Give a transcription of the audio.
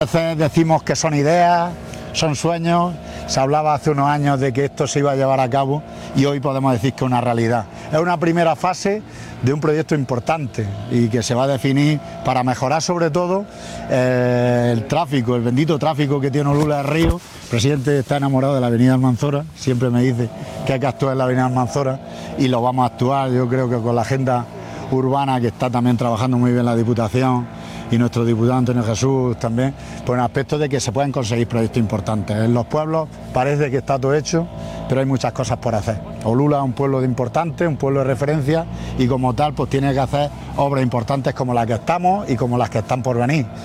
A veces decimos que son ideas, son sueños, se hablaba hace unos años de que esto se iba a llevar a cabo y hoy podemos decir que es una realidad. Es una primera fase de un proyecto importante y que se va a definir para mejorar sobre todo el tráfico, el bendito tráfico que tiene Olula de Río. El presidente está enamorado de la avenida Almanzora, siempre me dice que hay que actuar en la avenida Almanzora y lo vamos a actuar, yo creo que con la agenda urbana que está también trabajando muy bien la Diputación y nuestro diputado Antonio Jesús también, por el aspecto de que se pueden conseguir proyectos importantes. En los pueblos parece que está todo hecho, pero hay muchas cosas por hacer. Olula es un pueblo importante, un pueblo de referencia y como tal pues tiene que hacer obras importantes como las que estamos y como las que están por venir.